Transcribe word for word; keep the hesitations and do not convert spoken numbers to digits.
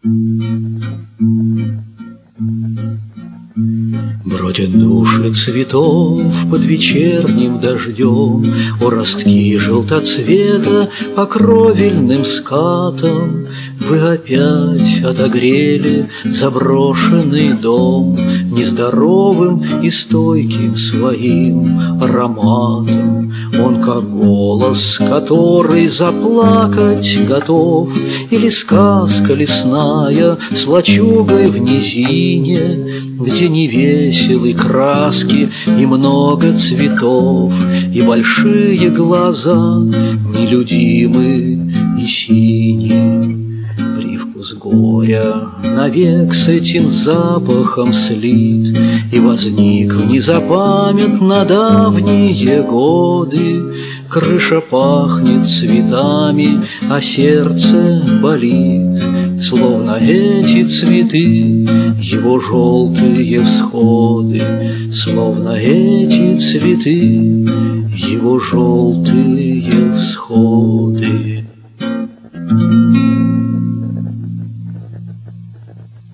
Бродят души цветов под вечерним дождем, у ростки желтоцвета по кровельным скатам. Вы опять отогрели заброшенный дом нездоровым и стойким своим ароматом. Он как голос, который заплакать готов, или сказка лесная с лачугой в низине, где невеселы краски и много цветов, и большие глаза нелюдимы и синие. Привкус горя навек с этим запахом слит, и возник в незапамятно давние годы. Крыша пахнет цветами, а сердце болит, словно эти цветы его желтые всходы, словно эти цветы его желтые всходы.